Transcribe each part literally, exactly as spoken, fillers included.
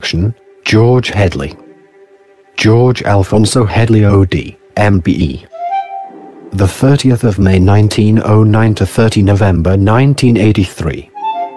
Introduction: George Headley. George Alfonso Headley O D, M B E. The thirtieth of May nineteen oh nine to thirtieth of November nineteen eighty-three.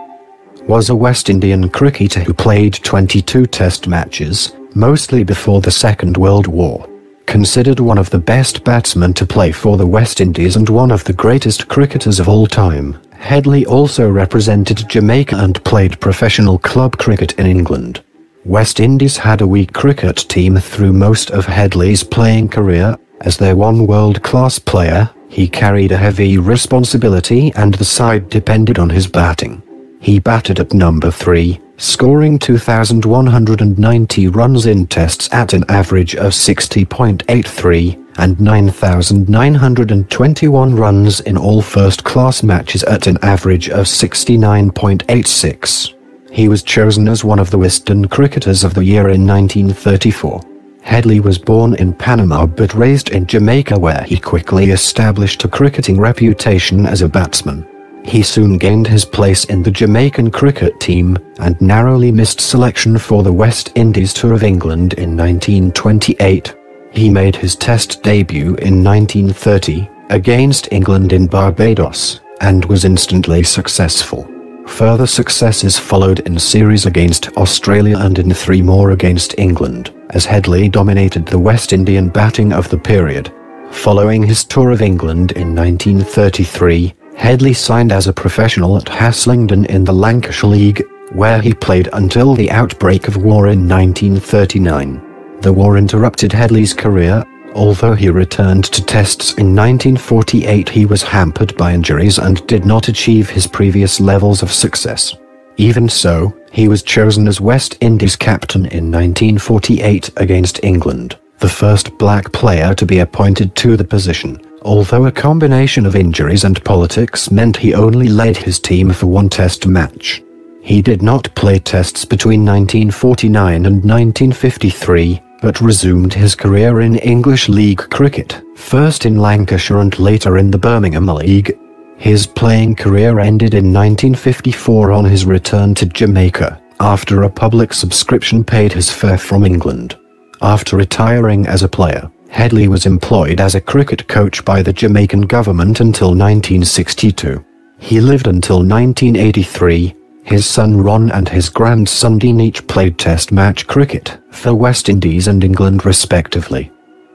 Was a West Indian cricketer who played twenty-two test matches, mostly before the Second World War. Considered one of the best batsmen to play for the West Indies and one of the greatest cricketers of all time, Headley also represented Jamaica and played professional club cricket in England. West Indies had a weak cricket team through most of Headley's playing career. As their one world-class player, he carried a heavy responsibility and the side depended on his batting. He batted at number three, scoring two thousand one hundred ninety runs in tests at an average of sixty point eight three, and nine thousand nine hundred twenty-one runs in all first-class matches at an average of sixty-nine point eight six. He was chosen as one of the Western Cricketers of the Year in nineteen thirty-four. Headley was born in Panama but raised in Jamaica, where he quickly established a cricketing reputation as a batsman. He soon gained his place in the Jamaican cricket team, and narrowly missed selection for the West Indies tour of England in nineteen twenty-eight. He made his Test debut in nineteen thirty, against England in Barbados, and was instantly successful. Further successes followed in series against Australia and in three more against England, as Headley dominated the West Indian batting of the period. Following his tour of England in nineteen thirty-three, Headley signed as a professional at Haslingden in the Lancashire League, where he played until the outbreak of war in nineteen thirty-nine. The war interrupted Headley's career. Although he returned to tests in nineteen forty-eight, he was hampered by injuries and did not achieve his previous levels of success. Even so, he was chosen as West Indies captain in nineteen forty-eight against England, the first black player to be appointed to the position, although a combination of injuries and politics meant he only led his team for one test match. He did not play tests between nineteen forty-nine and nineteen fifty-three, but resumed his career in English League cricket, first in Lancashire and later in the Birmingham League. His playing career ended in nineteen fifty-four on his return to Jamaica, after a public subscription paid his fare from England. After retiring as a player, Headley was employed as a cricket coach by the Jamaican government until nineteen sixty-two. He lived until nineteen eighty-three. His son Ron and his grandson Dean each played test match cricket for West Indies and England respectively.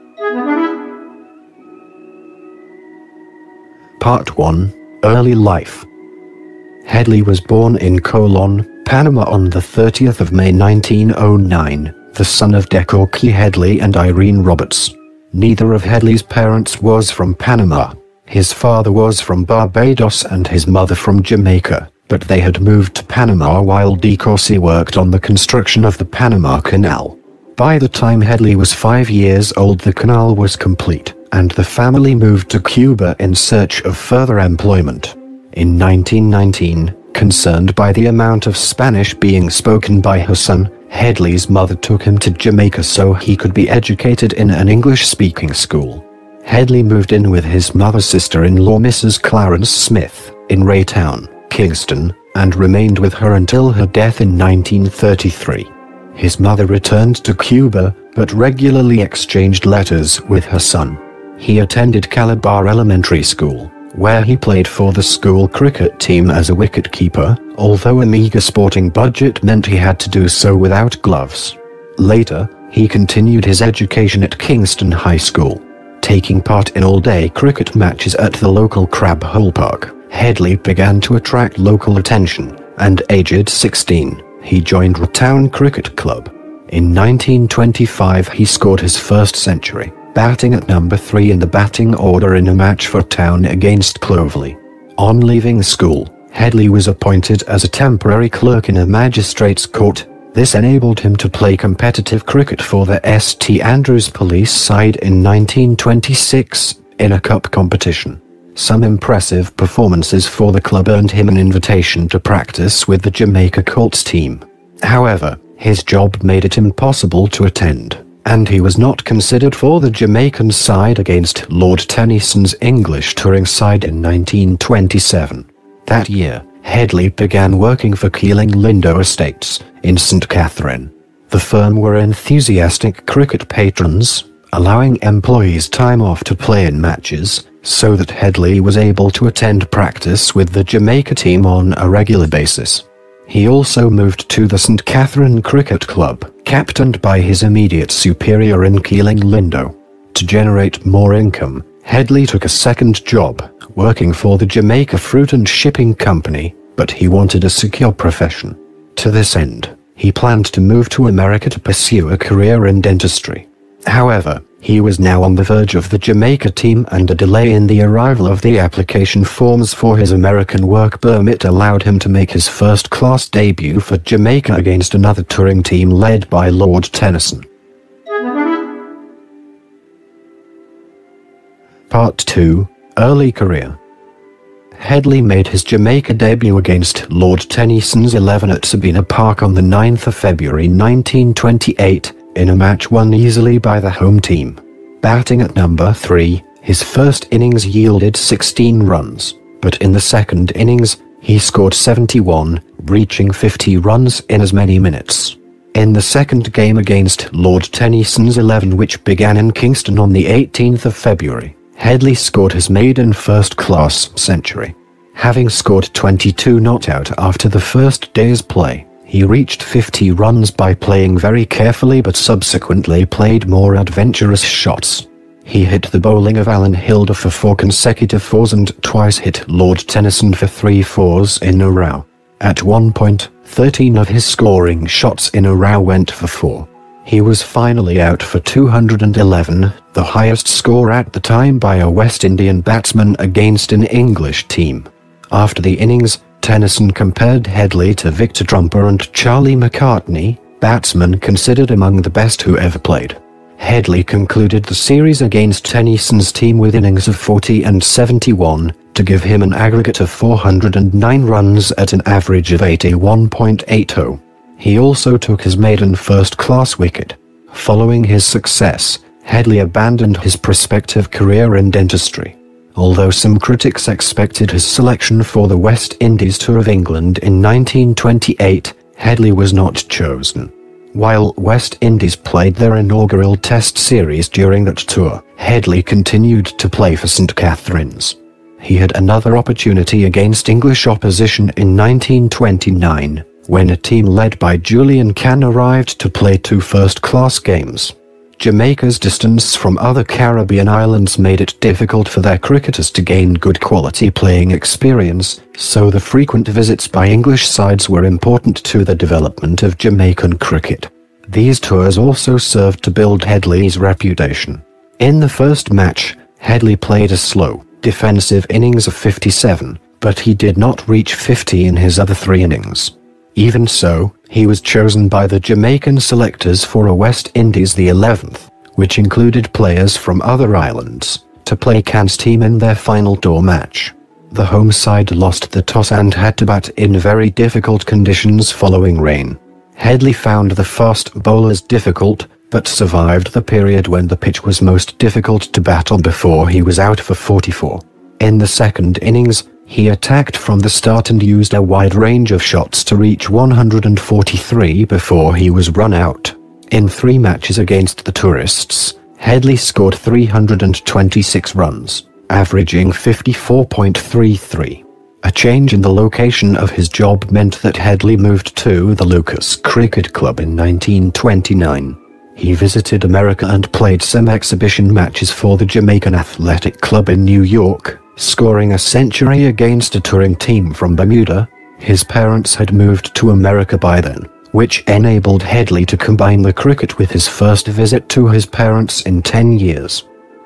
Part one. Early life. Headley was born in Colon, Panama on the thirtieth of May nineteen oh nine, the son of Decorky Headley and Irene Roberts. Neither of Headley's parents was from Panama. His father was from Barbados and his mother from Jamaica, but they had moved to Panama while Decorcy worked on the construction of the Panama Canal. By the time Headley was five years old, the canal was complete, and the family moved to Cuba in search of further employment. In nineteen nineteen, concerned by the amount of Spanish being spoken by her son, Headley's mother took him to Jamaica so he could be educated in an English-speaking school. Headley moved in with his mother's sister-in-law, Missus Clarence Smith, in Raytown, Kingston, and remained with her until her death in nineteen thirty-three. His mother returned to Cuba, but regularly exchanged letters with her son. He attended Calabar Elementary School, where he played for the school cricket team as a wicket-keeper, although a meager sporting budget meant he had to do so without gloves. Later, he continued his education at Kingston High School, taking part in all-day cricket matches at the local Crab Hole Park. Headley began to attract local attention, and aged sixteen, he joined Raytown Cricket Club. In nineteen twenty-five he scored his first century, batting at number three in the batting order in a match for Town against Clovelly. On leaving school, Headley was appointed as a temporary clerk in a magistrate's court. This enabled him to play competitive cricket for the Saint Andrews Police side in nineteen twenty-six, in a cup competition. Some impressive performances for the club earned him an invitation to practice with the Jamaica Colts team. However, his job made it impossible to attend, and he was not considered for the Jamaican side against Lord Tennyson's English touring side in nineteen twenty-seven. That year, Headley began working for Keeling Lindo Estates, in Saint Catherine. The firm were enthusiastic cricket patrons, allowing employees time off to play in matches, so that Headley was able to attend practice with the Jamaica team on a regular basis. He also moved to the Saint Catherine Cricket Club, captained by his immediate superior in Keeling Lindo. To generate more income, Headley took a second job, working for the Jamaica Fruit and Shipping Company, but he wanted a secure profession. To this end, he planned to move to America to pursue a career in dentistry. However, he was now on the verge of the Jamaica team, and a delay in the arrival of the application forms for his American work permit allowed him to make his first-class debut for Jamaica against another touring team led by Lord Tennyson. Part two. Early career. Headley made his Jamaica debut against Lord Tennyson's eleven at Sabina Park on the ninth of February nineteen twenty-eight, in a match won easily by the home team. Batting at number three, his first innings yielded sixteen runs, but in the second innings, he scored seventy-one, reaching fifty runs in as many minutes. In the second game against Lord Tennyson's eleven, which began in Kingston on the eighteenth of February, Headley scored his maiden first-class century. Having scored twenty-two not out after the first day's play, he reached fifty runs by playing very carefully but subsequently played more adventurous shots. He hit the bowling of Alan Hilda for four consecutive fours and twice hit Lord Tennyson for three fours in a row. At one point, thirteen of his scoring shots in a row went for four. He was finally out for two hundred eleven, the highest score at the time by a West Indian batsman against an English team. After the innings, Tennyson compared Headley to Victor Trumper and Charlie McCartney, batsmen considered among the best who ever played. Headley concluded the series against Tennyson's team with innings of forty and seventy-one, to give him an aggregate of four hundred nine runs at an average of eighty-one point eight oh. He also took his maiden first-class wicket. Following his success, Headley abandoned his prospective career in dentistry. Although some critics expected his selection for the West Indies tour of England in nineteen twenty-eight, Headley was not chosen. While West Indies played their inaugural Test series during that tour, Headley continued to play for Saint Catherine's. He had another opportunity against English opposition in nineteen twenty-nine, when a team led by Julian Cann arrived to play two first-class games. Jamaica's distance from other Caribbean islands made it difficult for their cricketers to gain good quality playing experience, so the frequent visits by English sides were important to the development of Jamaican cricket. These tours also served to build Headley's reputation. In the first match, Headley played a slow, defensive innings of fifty-seven, but he did not reach fifty in his other three innings. Even so, he was chosen by the Jamaican selectors for a West Indies the eleventh, which included players from other islands, to play Cann's team in their final tour match. The home side lost the toss and had to bat in very difficult conditions following rain. Headley found the fast bowlers difficult, but survived the period when the pitch was most difficult to bat on before he was out for forty-four. In the second innings, he attacked from the start and used a wide range of shots to reach one hundred forty-three before he was run out. In three matches against the tourists, Headley scored three hundred twenty-six runs, averaging fifty-four point three three. A change in the location of his job meant that Headley moved to the Lucas Cricket Club in nineteen twenty-nine. He visited America and played some exhibition matches for the Jamaican Athletic Club in New York, scoring a century against a touring team from Bermuda. His parents had moved to America by then, which enabled Headley to combine the cricket with his first visit to his parents in ten years.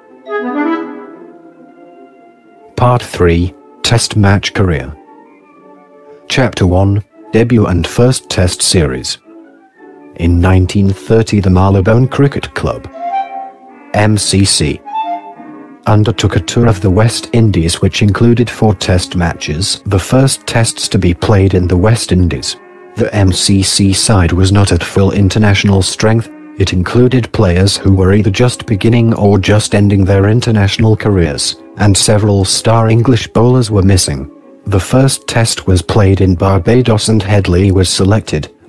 Part three. Test Match Career. Chapter one. Debut and First Test Series. In nineteen thirty, the Marylebone Cricket Club, M C C, undertook a tour of the West Indies which included four test matches, the first tests to be played in the West Indies. The M C C side was not at full international strength. It included players who were either just beginning or just ending their international careers, and several star English bowlers were missing. The first test was played in Barbados and Headley was selected,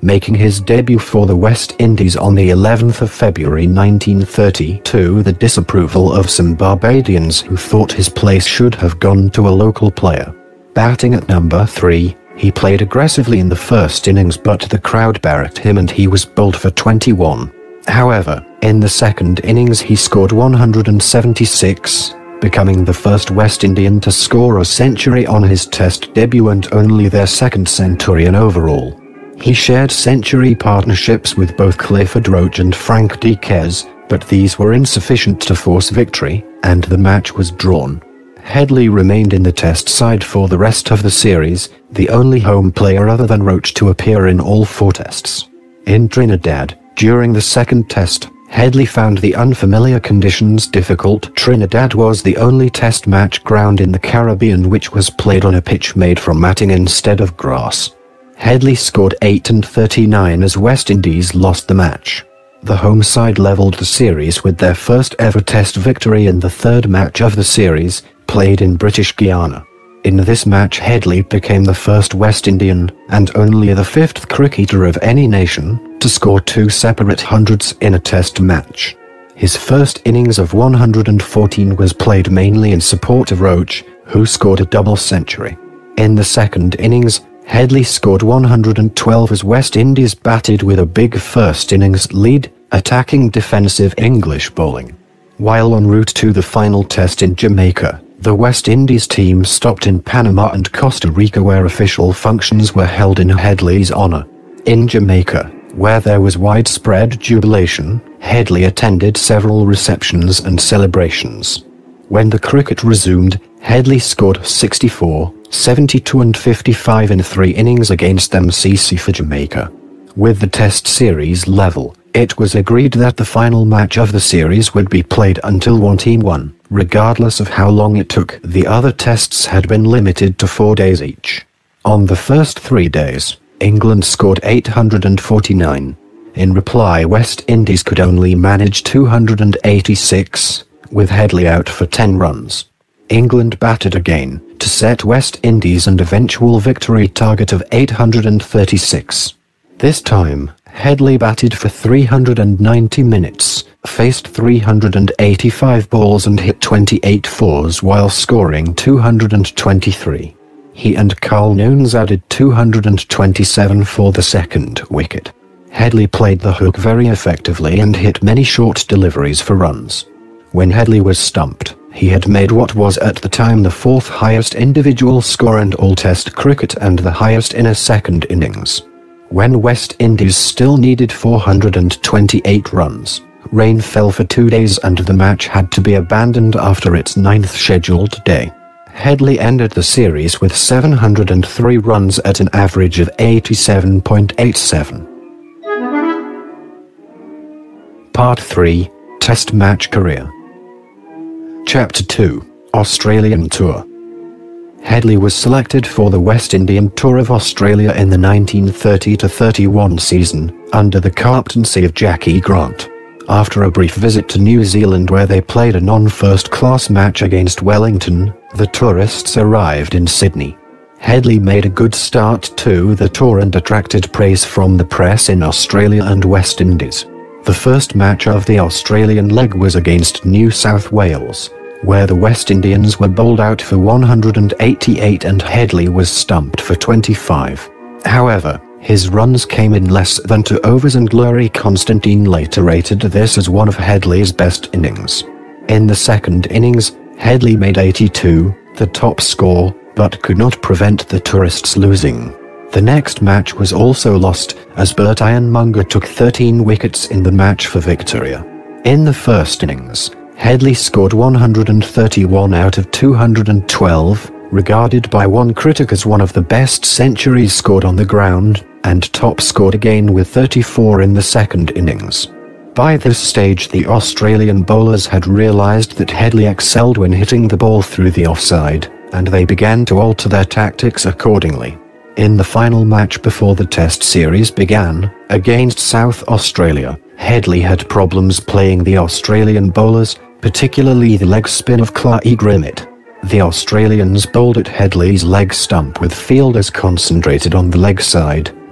making his debut for the West Indies on the eleventh of February nineteen thirty to the disapproval of some Barbadians who thought his place should have gone to a local player. Batting at number three, he played aggressively in the first innings, but the crowd barracked him and he was bowled for twenty-one. However, in the second innings he scored one hundred seventy-six, becoming the first West Indian to score a century on his Test debut and only their second centurion overall. He shared century partnerships with both Clifford Roach and Frank de Kes, but these were insufficient to force victory, and the match was drawn. Headley remained in the Test side for the rest of the series, the only home player other than Roach to appear in all four Tests. In Trinidad, during the second Test, Headley found the unfamiliar conditions difficult. Trinidad was the only Test match ground in the Caribbean which was played on a pitch made from matting instead of grass. Headley scored eight and thirty-nine as West Indies lost the match. The home side levelled the series with their first ever Test victory in the third match of the series, played in British Guiana. In this match Headley became the first West Indian, and only the fifth cricketer of any nation, to score two separate hundreds in a Test match. His first innings of one hundred fourteen was played mainly in support of Roach, who scored a double century. In the second innings, Headley scored one hundred twelve as West Indies batted with a big first innings lead, attacking defensive English bowling. While en route to the final Test in Jamaica, the West Indies team stopped in Panama and Costa Rica where official functions were held in Headley's honor. In Jamaica, where there was widespread jubilation, Headley attended several receptions and celebrations. When the cricket resumed, Headley scored sixty-four, seventy-two and fifty-five in three innings against M C C for Jamaica. With the Test series level, it was agreed that the final match of the series would be played until one team won, regardless of how long it took. The other Tests had been limited to four days each. On the first three days, England scored eight hundred forty-nine. In reply, West Indies could only manage two hundred eighty-six, with Headley out for ten runs. England batted again, to set West Indies an eventual victory target of eight hundred thirty-six. This time, Headley batted for three hundred ninety minutes, faced three hundred eighty-five balls and hit twenty-eight fours while scoring two hundred twenty-three. He and Carl Nones added two hundred twenty-seven for the second wicket. Headley played the hook very effectively and hit many short deliveries for runs. When Headley was stumped, he had made what was at the time the fourth highest individual score in all Test cricket and the highest in a second innings. When West Indies still needed four hundred twenty-eight runs, rain fell for two days and the match had to be abandoned after its ninth scheduled day. Headley ended the series with seven hundred three runs at an average of eighty-seven point eight seven. Part three, Test Match Career. Chapter two, Australian Tour. Headley was selected for the West Indian Tour of Australia in the nineteen thirty to thirty-one season, under the captaincy of Jackie Grant. After a brief visit to New Zealand where they played a non-first-class match against Wellington, the tourists arrived in Sydney. Headley made a good start to the tour and attracted praise from the press in Australia and West Indies. The first match of the Australian leg was against New South Wales, where the West Indians were bowled out for one hundred eighty-eight and Headley was stumped for twenty-five. However, his runs came in less than two overs and Laurie Constantine later rated this as one of Headley's best innings. In the second innings, Headley made eighty-two, the top score, but could not prevent the tourists losing. The next match was also lost, as Bert Ironmonger took thirteen wickets in the match for Victoria. In the first innings, Headley scored one hundred thirty-one out of two hundred twelve, regarded by one critic as one of the best centuries scored on the ground, and top scored again with thirty-four in the second innings. By this stage the Australian bowlers had realised that Headley excelled when hitting the ball through the offside, and they began to alter their tactics accordingly. In the final match before the Test series began, against South Australia, Headley had problems playing the Australian bowlers, particularly the leg spin of Clay Grimmett. The Australians bowled at Headley's leg stump with fielders concentrated on the leg side,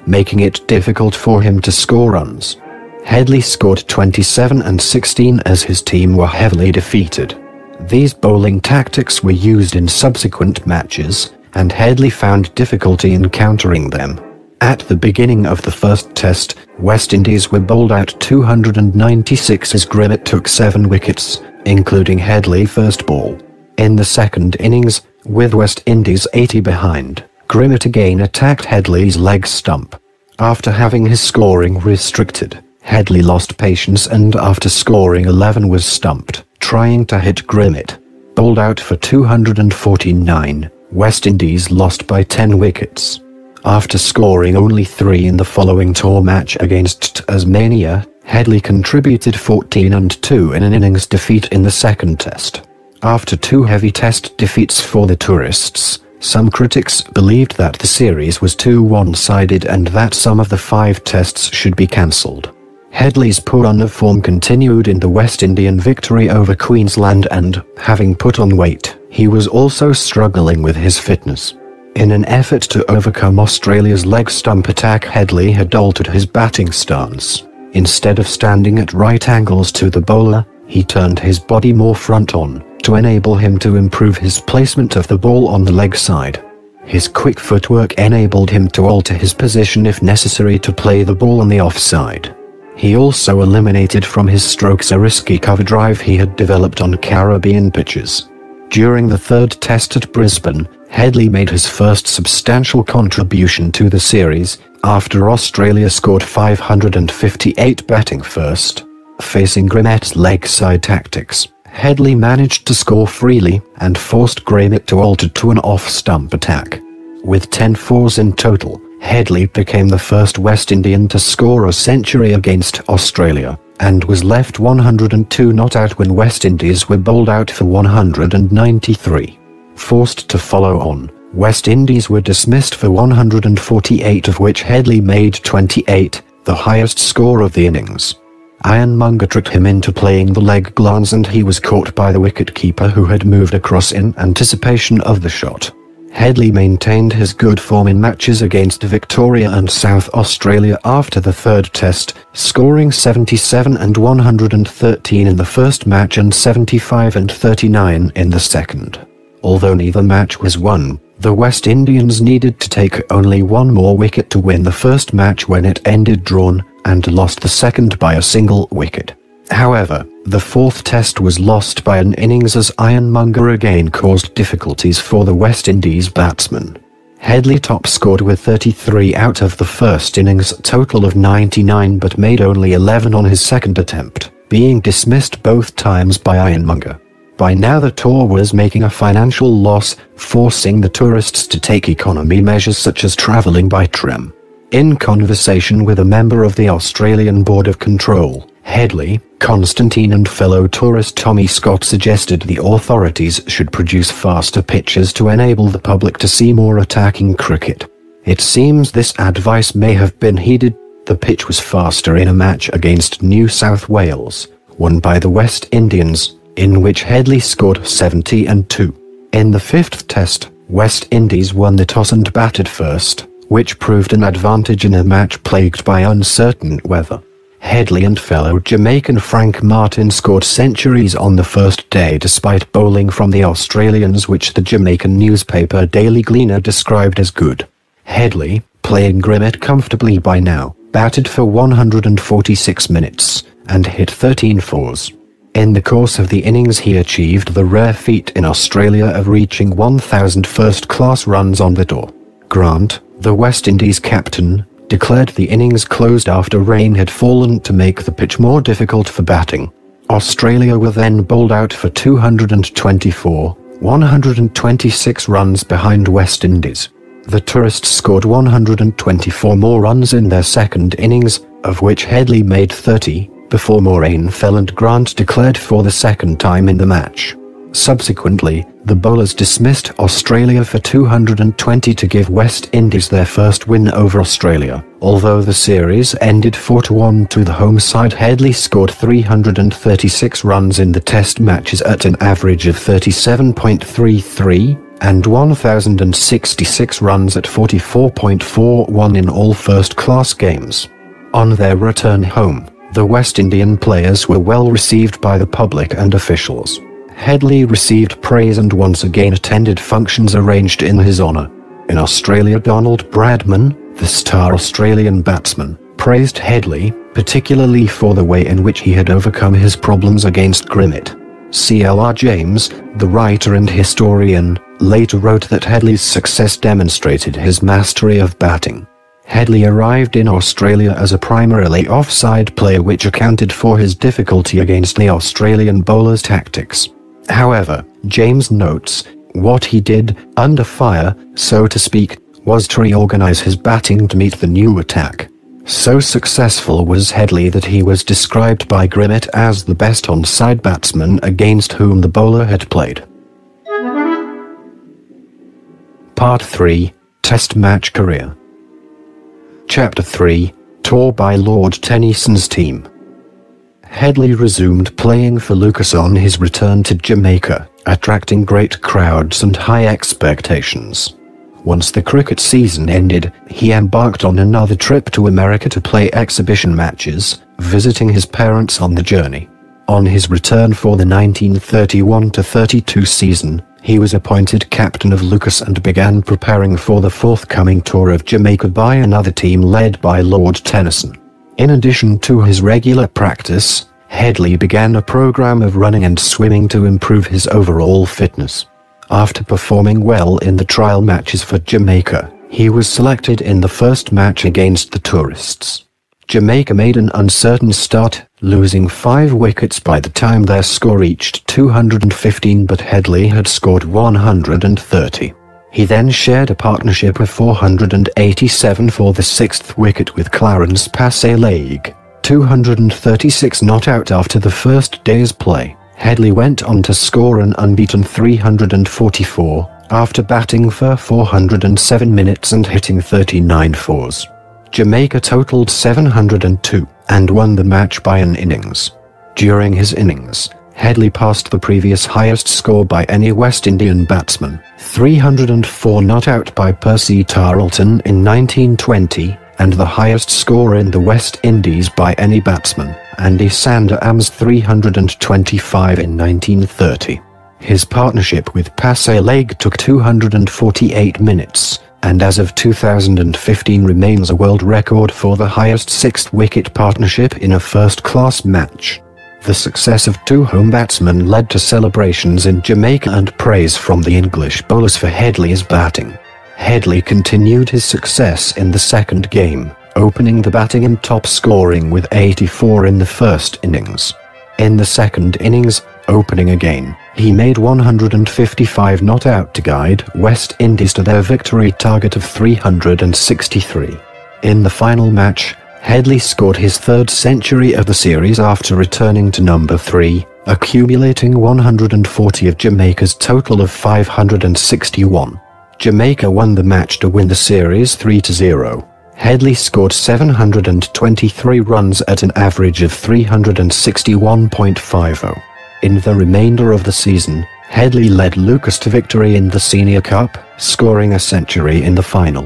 making it difficult for him to score runs. Headley scored twenty-seven and sixteen as his team were heavily defeated. These bowling tactics were used in subsequent matches, and Headley found difficulty in countering them. At the beginning of the first test, West Indies were bowled out two hundred ninety-six as Grimmett took seven wickets, including Headley first ball. In the second innings, with West Indies eighty behind, Grimmett again attacked Headley's leg stump. After having his scoring restricted, Headley lost patience and after scoring eleven was stumped, trying to hit Grimmett. Bowled out for two hundred forty-nine, West Indies lost by ten wickets. After scoring only three in the following tour match against Tasmania, Headley contributed fourteen and two in an innings defeat in the second test. After two heavy test defeats for the tourists, some critics believed that the series was too one-sided and that some of the five tests should be cancelled. Headley's poor run of form continued in the West Indian victory over Queensland and, having put on weight, he was also struggling with his fitness. In an effort to overcome Australia's leg stump attack, Headley had altered his batting stance. Instead of standing at right angles to the bowler, he turned his body more front on, to enable him to improve his placement of the ball on the leg side. His quick footwork enabled him to alter his position if necessary to play the ball on the offside. He also eliminated from his strokes a risky cover drive he had developed on Caribbean pitches. During the third test at Brisbane, Headley made his first substantial contribution to the series, after Australia scored five hundred fifty-eight batting first. Facing Grimmett's leg side tactics, Headley managed to score freely and forced Grimmett to alter to an off-stump attack. With ten fours in total, Headley became the first West Indian to score a century against Australia, and was left one hundred two not out when West Indies were bowled out for one hundred ninety-three. Forced to follow on, West Indies were dismissed for one hundred forty-eight, of which Headley made twenty-eight, the highest score of the innings. Ironmonger tricked him into playing the leg glance and he was caught by the wicketkeeper who had moved across in anticipation of the shot. Headley maintained his good form in matches against Victoria and South Australia after the third test, scoring seventy-seven and one hundred thirteen in the first match and seventy-five and thirty-nine in the second. Although neither match was won, the West Indians needed to take only one more wicket to win the first match when it ended drawn, and lost the second by a single wicket. However, the fourth test was lost by an innings as Ironmonger again caused difficulties for the West Indies batsmen. Headley top scored with thirty-three out of the first innings, a total of ninety-nine, but made only eleven on his second attempt, being dismissed both times by Ironmonger. By now the tour was making a financial loss, forcing the tourists to take economy measures such as travelling by tram. In conversation with a member of the Australian Board of Control, Headley, Constantine and fellow tourist Tommy Scott suggested the authorities should produce faster pitches to enable the public to see more attacking cricket. It seems this advice may have been heeded. The pitch was faster in a match against New South Wales, won by the West Indians, in which Headley scored seventy and two. In the fifth test, West Indies won the toss and batted first, which proved an advantage in a match plagued by uncertain weather. Headley and fellow Jamaican Frank Martin scored centuries on the first day despite bowling from the Australians, which the Jamaican newspaper Daily Gleaner described as good. Headley, playing Grimmett comfortably by now, batted for one hundred forty-six minutes, and hit thirteen fours. In the course of the innings he achieved the rare feat in Australia of reaching one thousand first-class runs on the door. Grant, the West Indies captain, declared the innings closed after rain had fallen to make the pitch more difficult for batting. Australia were then bowled out for two hundred twenty-four, one hundred twenty-six runs behind West Indies. The tourists scored one hundred twenty-four more runs in their second innings, of which Headley made thirty, before more rain fell and Grant declared for the second time in the match. Subsequently, the bowlers dismissed Australia for two hundred twenty to give West Indies their first win over Australia. Although the series ended four to one to the home side, Headley scored three hundred thirty-six runs in the test matches at an average of thirty-seven point three three, and one thousand sixty-six runs at forty-four point four one in all first-class games. On their return home, the West Indian players were well received by the public and officials. Headley received praise and once again attended functions arranged in his honour. In Australia, Donald Bradman, the star Australian batsman, praised Headley, particularly for the way in which he had overcome his problems against Grimmett. C L R James, the writer and historian, later wrote that Headley's success demonstrated his mastery of batting. Headley arrived in Australia as a primarily offside player, which accounted for his difficulty against the Australian bowlers' tactics. However, James notes, what he did, under fire, so to speak, was to reorganize his batting to meet the new attack. So successful was Headley that he was described by Grimmett as the best onside batsman against whom the bowler had played. Part three, Test Match Career. Chapter three, Tour by Lord Tennyson's team. Headley resumed playing for Lucas on his return to Jamaica, attracting great crowds and high expectations. Once the cricket season ended, he embarked on another trip to America to play exhibition matches, visiting his parents on the journey. On his return for the nineteen thirty-one to thirty-two season, he was appointed captain of Lucas and began preparing for the forthcoming tour of Jamaica by another team led by Lord Tennyson. In addition to his regular practice, Headley began a program of running and swimming to improve his overall fitness. After performing well in the trial matches for Jamaica, he was selected in the first match against the tourists. Jamaica made an uncertain start, losing five wickets by the time their score reached two hundred fifteen, but Headley had scored one hundred thirty. He then shared a partnership of four hundred eighty-seven for the sixth wicket with Clarence Passeleg, two hundred thirty-six not out after the first day's play. Headley went on to score an unbeaten three hundred forty-four, after batting for four hundred seven minutes and hitting thirty-nine fours. Jamaica totaled seven hundred two, and won the match by an innings. During his innings, Headley passed the previous highest score by any West Indian batsman, three hundred four not out by Percy Tarleton in nineteen twenty, and the highest score in the West Indies by any batsman, Andy Sanderham's three hundred twenty-five in nineteen thirty. His partnership with Passeleg took two hundred forty-eight minutes, and as of two thousand fifteen remains a world record for the highest sixth-wicket partnership in a first-class match. The success of two home batsmen led to celebrations in Jamaica and praise from the English bowlers for Headley's batting. Headley continued his success in the second game, opening the batting and top scoring with eighty-four in the first innings. In the second innings, opening again, he made one hundred fifty-five not out to guide West Indies to their victory target of three hundred sixty-three. In the final match, Headley scored his third century of the series after returning to number three, accumulating one hundred forty of Jamaica's total of five hundred sixty-one. Jamaica won the match to win the series three to zero. Headley scored seven hundred twenty-three runs at an average of three hundred sixty-one point five zero. In the remainder of the season, Headley led Lucas to victory in the Senior Cup, scoring a century in the final.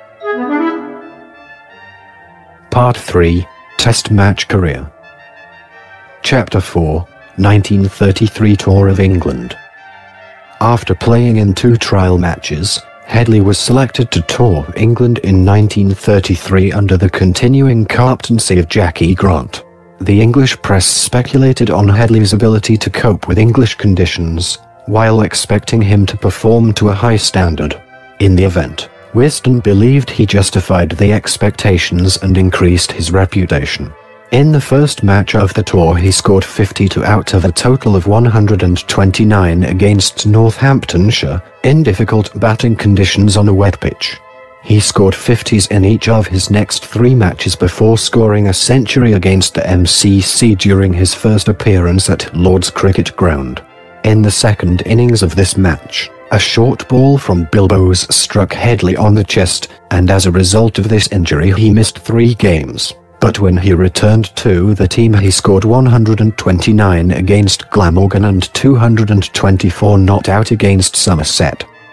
Part three, Test Match Career. Chapter four, nineteen thirty-three Tour of England. After playing in two trial matches, Headley was selected to tour England in nineteen thirty-three under the continuing captaincy of Jackie Grant. The English press speculated on Headley's ability to cope with English conditions, while expecting him to perform to a high standard. In the event, Wisden believed he justified the expectations and increased his reputation. In the first match of the tour he scored fifty-two out of a total of one hundred twenty-nine against Northamptonshire, in difficult batting conditions on a wet pitch. He scored fifties in each of his next three matches before scoring a century against the M C C during his first appearance at Lord's Cricket Ground. In the second innings of this match, a short ball from Bilboes struck Headley on the chest, and as a result of this injury he missed three games. But when he returned to the team he scored one hundred twenty-nine against Glamorgan and two hundred twenty-four not out against Somerset.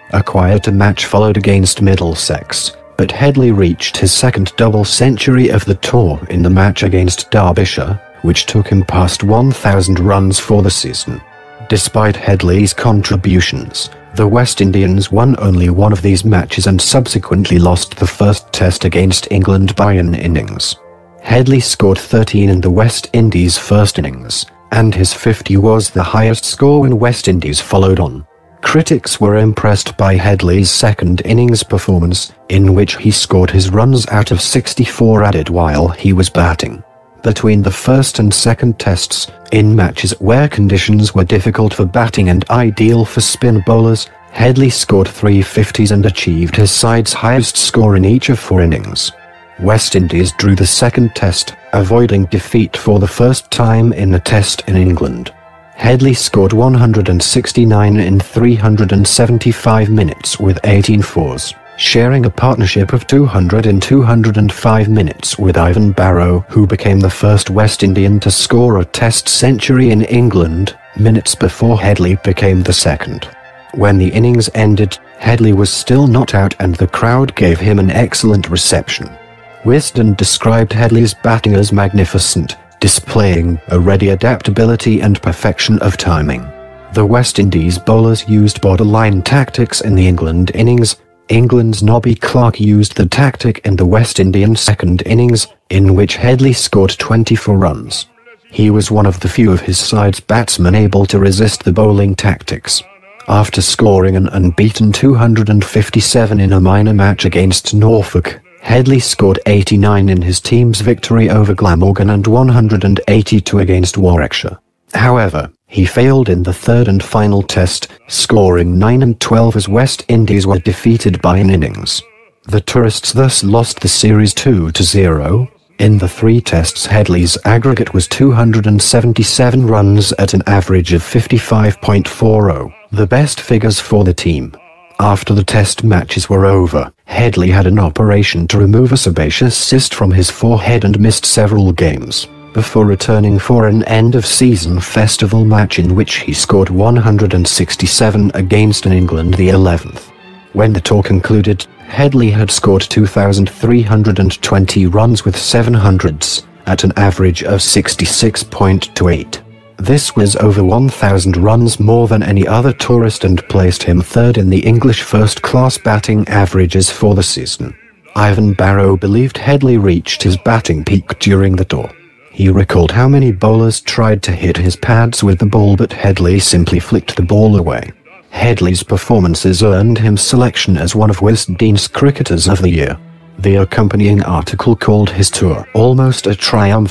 A quieter match followed against Middlesex, but Headley reached his second double century of the tour in the match against Derbyshire, which took him past one thousand runs for the season. Despite Headley's contributions, the West Indians won only one of these matches and subsequently lost the first test against England by an innings. Headley scored thirteen in the West Indies' first innings, and his fifty was the highest score when West Indies followed on. Critics were impressed by Headley's second innings performance, in which he scored his runs out of sixty-four added while he was batting. Between the first and second tests, in matches where conditions were difficult for batting and ideal for spin bowlers, Headley scored three fifties and achieved his side's highest score in each of four innings. West Indies drew the second test, avoiding defeat for the first time in a test in England. Headley scored one hundred sixty-nine in three hundred seventy-five minutes with eighteen fours, sharing a partnership of two hundred in two hundred five minutes with Ivan Barrow, who became the first West Indian to score a test century in England, minutes before Headley became the second. When the innings ended, Headley was still not out and the crowd gave him an excellent reception. Wisden described Headley's batting as magnificent, displaying a ready adaptability and perfection of timing. The West Indies bowlers used borderline tactics in the England innings. England's Nobby Clark used the tactic in the West Indian second innings, in which Headley scored twenty-four runs. He was one of the few of his side's batsmen able to resist the bowling tactics. After scoring an unbeaten two hundred fifty-seven in a minor match against Norfolk, Headley scored eighty-nine in his team's victory over Glamorgan and one hundred eighty-two against Warwickshire. However, he failed in the third and final test, scoring nine and twelve as West Indies were defeated by an innings. The tourists thus lost the series two to zero. In the three tests, Headley's aggregate was two hundred seventy-seven runs at an average of fifty-five point four oh, the best figures for the team. After the test matches were over, Headley had an operation to remove a sebaceous cyst from his forehead and missed several games, before returning for an end-of-season festival match in which he scored one hundred sixty-seven against England the eleventh. When the tour concluded, Headley had scored two thousand three hundred twenty runs with seven hundreds, at an average of sixty-six point two eight. This was over one thousand runs more than any other tourist and placed him third in the English first-class batting averages for the season. Ivan Barrow believed Headley reached his batting peak during the tour. He recalled how many bowlers tried to hit his pads with the ball but Headley simply flicked the ball away. Headley's performances earned him selection as one of Wisden's Cricketers of the Year. The accompanying article called his tour almost a triumph.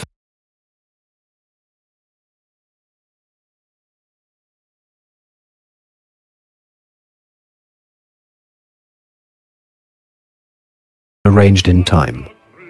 Arranged in time.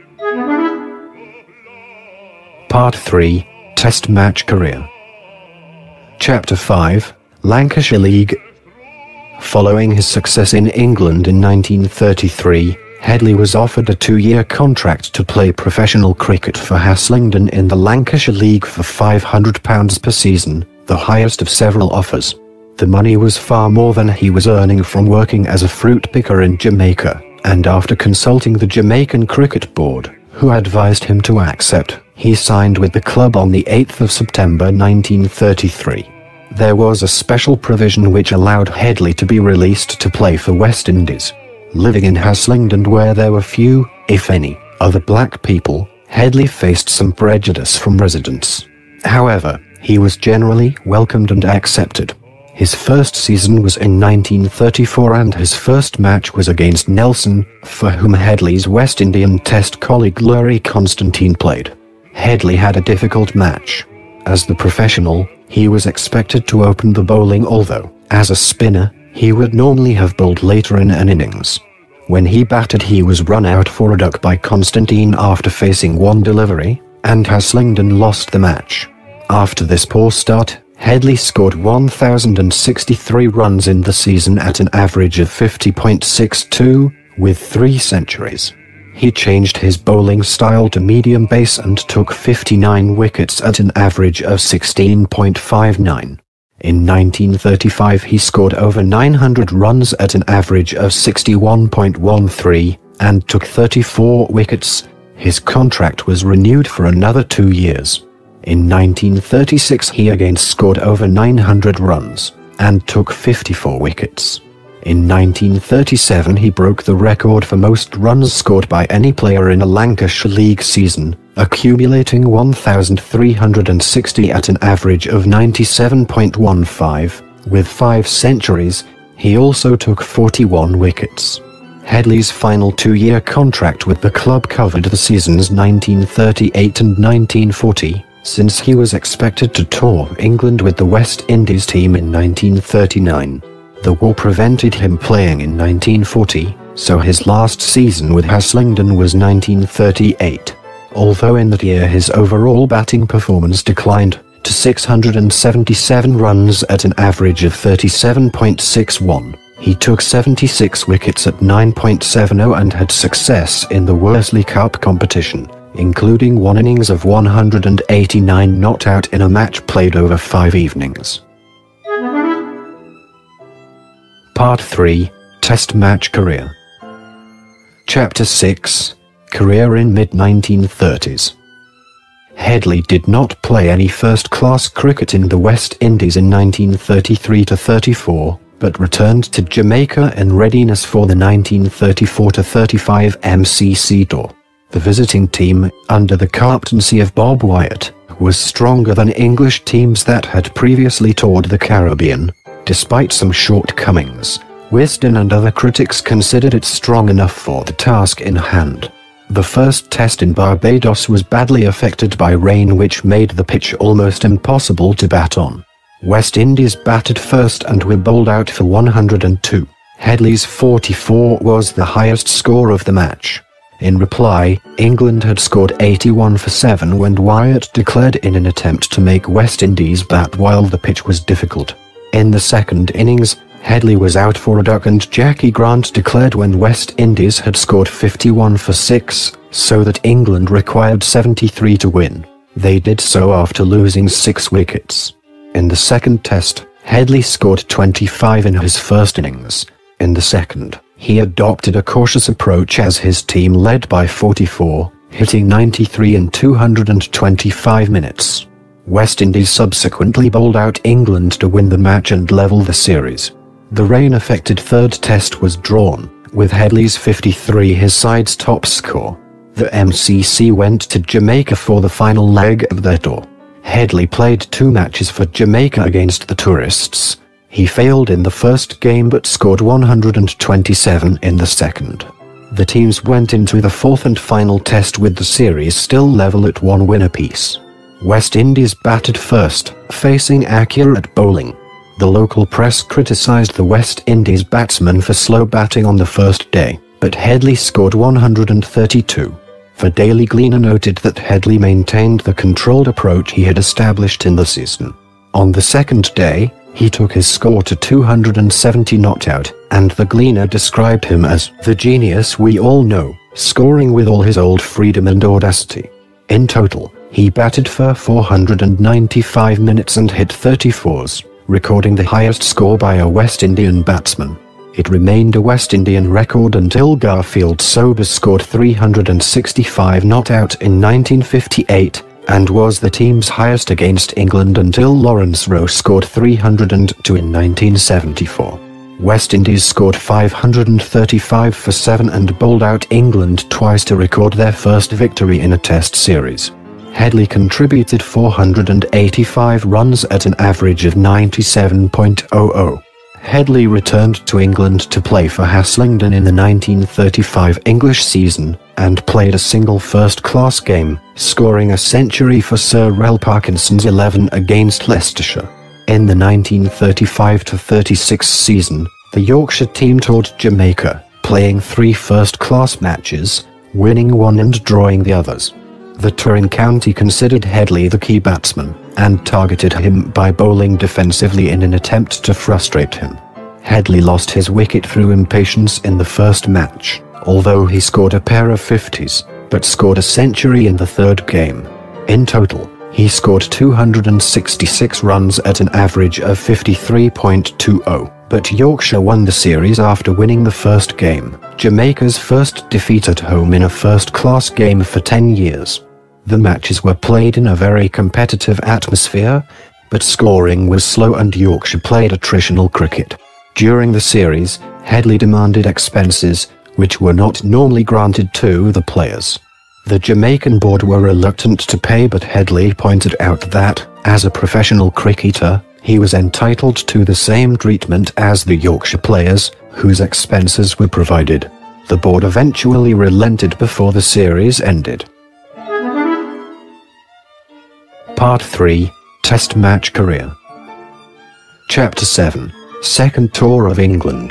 Part three, Test Match Career. Chapter five, Lancashire League. Following his success in England in nineteen thirty-three, Headley was offered a two-year contract to play professional cricket for Haslingden in the Lancashire League for five hundred pounds per season, the highest of several offers. The money was far more than he was earning from working as a fruit picker in Jamaica, and after consulting the Jamaican Cricket Board, who advised him to accept, he signed with the club on the eighth of September nineteen thirty-three. There was a special provision which allowed Headley to be released to play for West Indies. Living in Haslingden where there were few, if any, other black people, Headley faced some prejudice from residents. However, he was generally welcomed and accepted. His first season was in nineteen thirty-four and his first match was against Nelson, for whom Headley's West Indian Test colleague Laurie Constantine played. Headley had a difficult match. As the professional, he was expected to open the bowling, although, as a spinner, he would normally have bowled later in an innings. When he batted, he was run out for a duck by Constantine after facing one delivery, and Haslingden lost the match. After this poor start, Headley scored one thousand sixty-three runs in the season at an average of fifty point six two, with three centuries. He changed his bowling style to medium pace and took fifty-nine wickets at an average of sixteen point five nine. In nineteen thirty-five he scored over nine hundred runs at an average of sixty-one point one three, and took thirty-four wickets. His contract was renewed for another two years. In nineteen thirty-six he again scored over nine hundred runs, and took fifty-four wickets. In nineteen thirty-seven he broke the record for most runs scored by any player in a Lancashire League season, accumulating one thousand three hundred sixty at an average of ninety-seven point one five. With five centuries, he also took forty-one wickets. Headley's final two-year contract with the club covered the seasons nineteen thirty-eight and nineteen forty, since he was expected to tour England with the West Indies team in nineteen thirty-nine. The war prevented him playing in nineteen forty, so his last season with Haslingden was nineteen thirty-eight. Although in that year his overall batting performance declined to six hundred seventy-seven runs at an average of thirty-seven point six one, he took seventy-six wickets at nine point seven oh and had success in the Worsley Cup competition, including one innings of one hundred eighty-nine not out in a match played over five evenings. Part three, Test Match Career. Chapter six, Career in mid nineteen thirties. Headley did not play any first-class cricket in the West Indies in nineteen thirty-three to thirty-four, but returned to Jamaica in readiness for the nineteen thirty-four to thirty-five M C C tour. The visiting team, under the captaincy of Bob Wyatt, was stronger than English teams that had previously toured the Caribbean. Despite some shortcomings, Wisden and other critics considered it strong enough for the task in hand. The first test in Barbados was badly affected by rain, which made the pitch almost impossible to bat on. West Indies batted first and were bowled out for one hundred two. Headley's forty-four was the highest score of the match. In reply, England had scored eighty-one for seven when Wyatt declared in an attempt to make West Indies bat while the pitch was difficult. In the second innings, Headley was out for a duck and Jackie Grant declared when West Indies had scored fifty-one for six, so that England required seventy-three to win. They did so after losing six wickets. In the second test, Headley scored twenty-five in his first innings. In the second, he adopted a cautious approach as his team led by forty-four, hitting ninety-three in two hundred twenty-five minutes. West Indies subsequently bowled out England to win the match and level the series. The rain-affected third test was drawn, with Headley's fifty-three his side's top score. The M C C went to Jamaica for the final leg of their tour. Headley played two matches for Jamaica against the tourists. He failed in the first game but scored one hundred twenty-seven in the second. The teams went into the fourth and final test with the series still level at one win apiece. West Indies batted first, facing accurate bowling. The local press criticized the West Indies batsmen for slow batting on the first day, but Headley scored one hundred thirty-two. The Daily Gleaner noted that Headley maintained the controlled approach he had established in the season. On the second day, he took his score to two hundred seventy not out, and the Gleaner described him as the genius we all know, scoring with all his old freedom and audacity. In total, he batted for four hundred ninety-five minutes and hit thirty-fours, recording the highest score by a West Indian batsman. It remained a West Indian record until Garfield Sobers scored three hundred sixty-five not out in nineteen fifty-eight, and was the team's highest against England until Lawrence Rowe scored three hundred two in nineteen seventy-four. West Indies scored five hundred thirty-five for seven and bowled out England twice to record their first victory in a test series. Headley contributed four hundred eighty-five runs at an average of ninety-seven point oh oh. Headley returned to England to play for Haslingden in the nineteen thirty-five English season, and played a single first-class game, scoring a century for Sir Rel Parkinson's eleven against Leicestershire. In the nineteen thirty-five to thirty-six season, the Yorkshire team toured Jamaica, playing three first-class matches, winning one and drawing the others. The touring county considered Headley the key batsman, and targeted him by bowling defensively in an attempt to frustrate him. Headley lost his wicket through impatience in the first match, although he scored a pair of fifties, but scored a century in the third game. In total, He scored two hundred sixty-six runs at an average of fifty-three point two oh, but Yorkshire won the series after winning the first game, Jamaica's first defeat at home in a first-class game for ten years. The matches were played in a very competitive atmosphere, but scoring was slow and Yorkshire played attritional cricket. During the series, Headley demanded expenses, which were not normally granted to the players. The Jamaican board were reluctant to pay, but Headley pointed out that, as a professional cricketer, he was entitled to the same treatment as the Yorkshire players, whose expenses were provided. The board eventually relented before the series ended. Part three. Test Match Career. Chapter seven. Second Tour of England.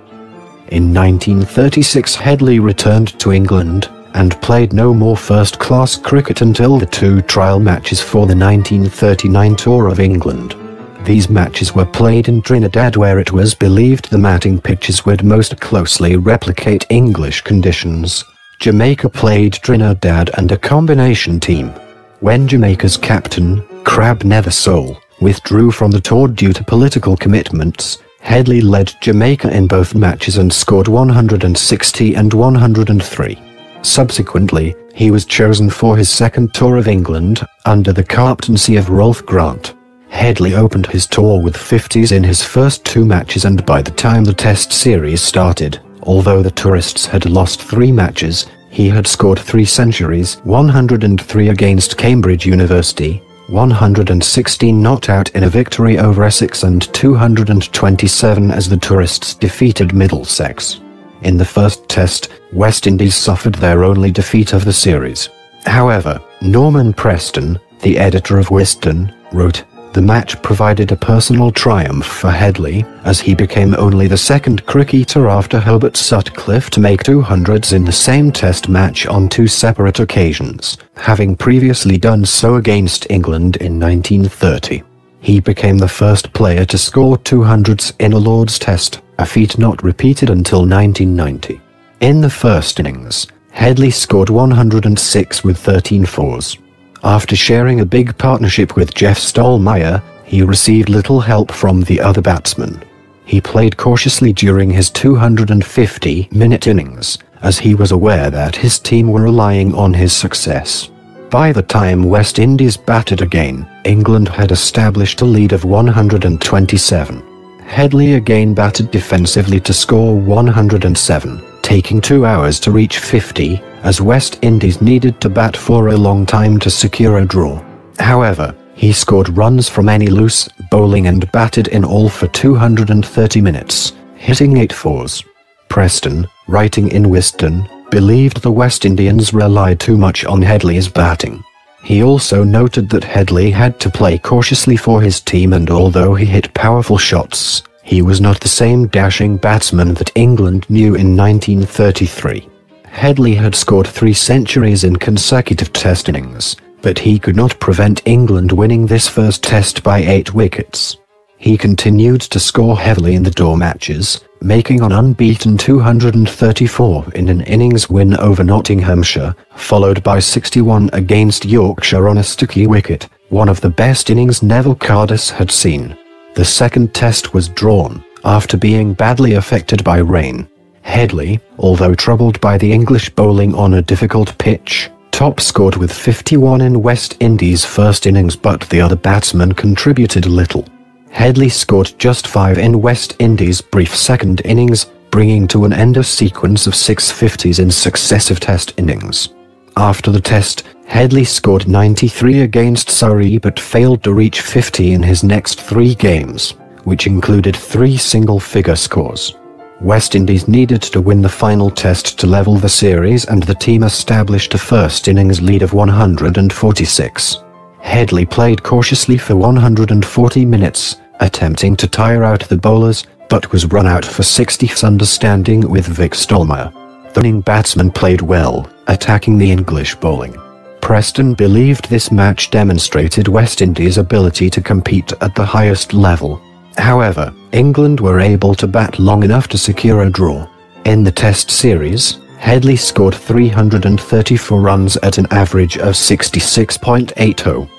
In nineteen thirty-six, Headley returned to England and played no more first-class cricket until the two trial matches for the nineteen thirty-nine Tour of England. These matches were played in Trinidad, where it was believed the matting pitches would most closely replicate English conditions. Jamaica played Trinidad and a combination team. When Jamaica's captain, Crab Nethersole, withdrew from the tour due to political commitments, Headley led Jamaica in both matches and scored one hundred sixty and one hundred three. Subsequently, he was chosen for his second tour of England, under the captaincy of Rolf Grant. Headley opened his tour with fifties in his first two matches, and by the time the Test series started, although the tourists had lost three matches, he had scored three centuries, one hundred three against Cambridge University, one hundred sixteen not out in a victory over Essex, and two hundred twenty-seven as the tourists defeated Middlesex. In the first Test, West Indies suffered their only defeat of the series. However, Norman Preston, the editor of Wisden, wrote, "The match provided a personal triumph for Headley, as he became only the second cricketer after Herbert Sutcliffe to make two hundreds in the same Test match on two separate occasions, having previously done so against England in nineteen thirty. He became the first player to score two hundreds in a Lord's Test, a feat not repeated until nineteen ninety. In the first innings, Headley scored one hundred six with thirteen fours. After sharing a big partnership with Jeff Stollmeyer, he received little help from the other batsmen. He played cautiously during his two hundred fifty minute innings, as he was aware that his team were relying on his success. By the time West Indies batted again, England had established a lead of one hundred twenty-seven. Headley again batted defensively to score one hundred seven, taking two hours to reach fifty, as West Indies needed to bat for a long time to secure a draw. However, he scored runs from any loose bowling and batted in all for two hundred thirty minutes, hitting eight fours. Preston, writing in Wisden, believed the West Indians relied too much on Headley's batting. He also noted that Headley had to play cautiously for his team, and although he hit powerful shots, he was not the same dashing batsman that England knew in nineteen thirty-three. Headley had scored three centuries in consecutive Test innings, but he could not prevent England winning this first Test by eight wickets. He continued to score heavily in the tour matches, making an unbeaten two hundred thirty-four in an innings win over Nottinghamshire, followed by sixty-one against Yorkshire on a sticky wicket, one of the best innings Neville Cardus had seen. The second Test was drawn, after being badly affected by rain. Headley, although troubled by the English bowling on a difficult pitch, top scored with fifty-one in West Indies' first innings, but the other batsmen contributed little. Headley scored just five in West Indies' brief second innings, bringing to an end a sequence of six fifties in successive Test innings. After the Test, Headley scored ninety-three against Surrey but failed to reach fifty in his next three games, which included three single-figure scores. West Indies needed to win the final Test to level the series, and the team established a first innings lead of one hundred forty-six. Headley played cautiously for one hundred forty minutes, attempting to tire out the bowlers, but was run out for sixty, understanding with Vic Stollmeyer. The winning batsman played well, attacking the English bowling. Preston believed this match demonstrated West Indies' ability to compete at the highest level. However, England were able to bat long enough to secure a draw. In the Test series, Headley scored three hundred thirty-four runs at an average of sixty-six point eight oh,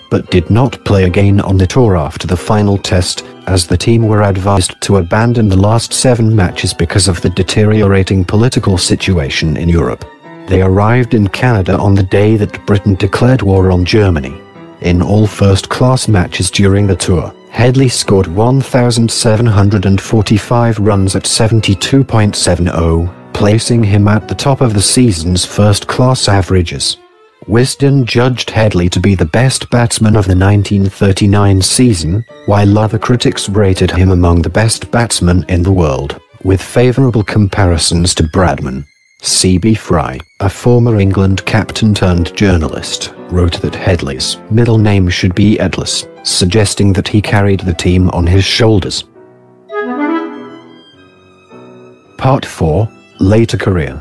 but did not play again on the tour after the final test, as the team were advised to abandon the last seven matches because of the deteriorating political situation in Europe. They arrived in Canada on the day that Britain declared war on Germany. In all first-class matches during the tour, Headley scored one thousand seven hundred forty-five runs at seventy-two point seven zero, placing him at the top of the season's first-class averages. Wisden judged Headley to be the best batsman of the nineteen thirty-nine season, while other critics rated him among the best batsmen in the world, with favourable comparisons to Bradman. C B Fry, a former England captain turned journalist, wrote that Headley's middle name should be Atlas, suggesting that he carried the team on his shoulders. Part four. Later Career.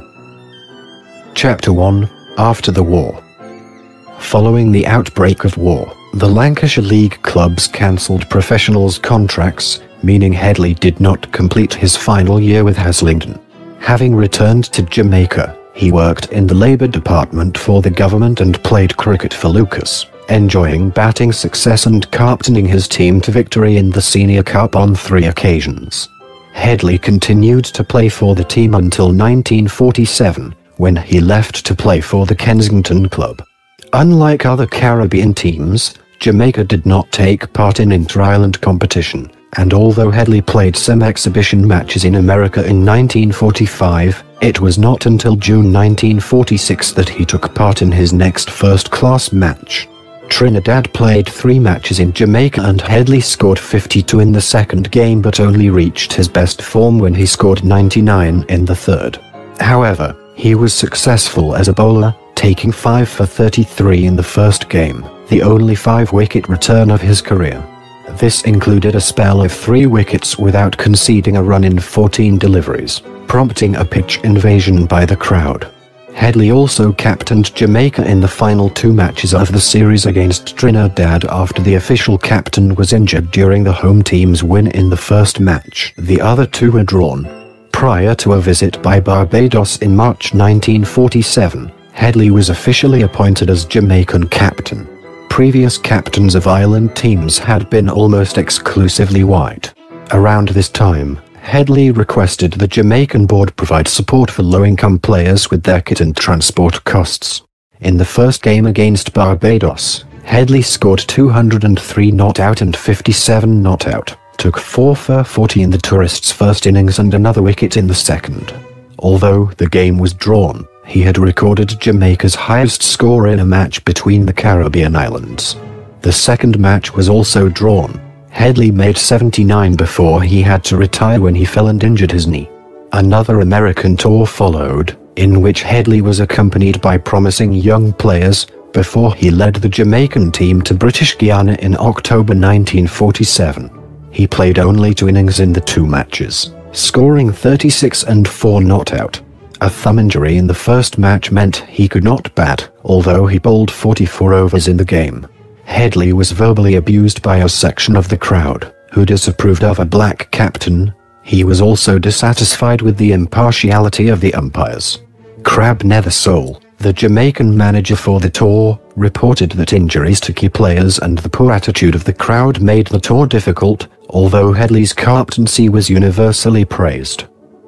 Chapter one. After the war. Following the outbreak of war, the Lancashire League clubs cancelled professionals' contracts, meaning Headley did not complete his final year with Haslingden. Having returned to Jamaica, he worked in the Labour Department for the government and played cricket for Lucas, enjoying batting success and captaining his team to victory in the Senior Cup on three occasions. Headley continued to play for the team until nineteen forty-seven, when he left to play for the Kensington Club. Unlike other Caribbean teams, Jamaica did not take part in inter-island competition, and although Headley played some exhibition matches in America in nineteen forty-five, it was not until June nineteen forty-six that he took part in his next first-class match. Trinidad played three matches in Jamaica and Headley scored fifty-two in the second game but only reached his best form when he scored ninety-nine in the third. However, he was successful as a bowler, taking five for thirty-three in the first game, the only five-wicket return of his career. This included a spell of three wickets without conceding a run in fourteen deliveries, prompting a pitch invasion by the crowd. Headley also captained Jamaica in the final two matches of the series against Trinidad after the official captain was injured during the home team's win in the first match. The other two were drawn. Prior to a visit by Barbados in March nineteen forty-seven, Headley was officially appointed as Jamaican captain. Previous captains of island teams had been almost exclusively white. Around this time, Headley requested the Jamaican board provide support for low-income players with their kit and transport costs. In the first game against Barbados, Headley scored two hundred three not out and fifty-seven not out, took four for forty in the tourists' first innings and another wicket in the second. Although the game was drawn, he had recorded Jamaica's highest score in a match between the Caribbean islands. The second match was also drawn. Headley made seventy-nine before he had to retire when he fell and injured his knee. Another American tour followed, in which Headley was accompanied by promising young players, before he led the Jamaican team to British Guiana in October nineteen forty-seven. He played only two innings in the two matches, scoring thirty-six and four not out. A thumb injury in the first match meant he could not bat, although he bowled forty-four overs in the game. Headley was verbally abused by a section of the crowd, who disapproved of a black captain. He was also dissatisfied with the impartiality of the umpires. Crab Nethersole, the Jamaican manager for the tour, reported that injuries to key players and the poor attitude of the crowd made the tour difficult, although Headley's captaincy was universally praised.